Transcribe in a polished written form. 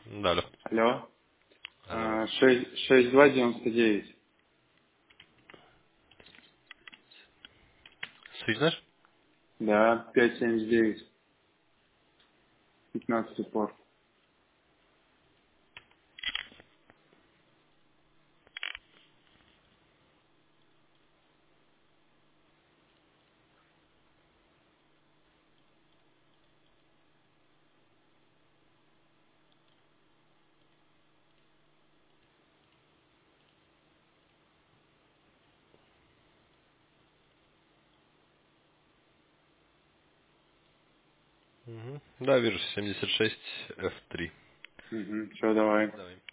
Да, алло. Алло. Алло. 6299. Свич знаешь? Да, 579. 15 порт. Мгм. Да, вижу, 76 F3. Угу. Все, давай. Давай.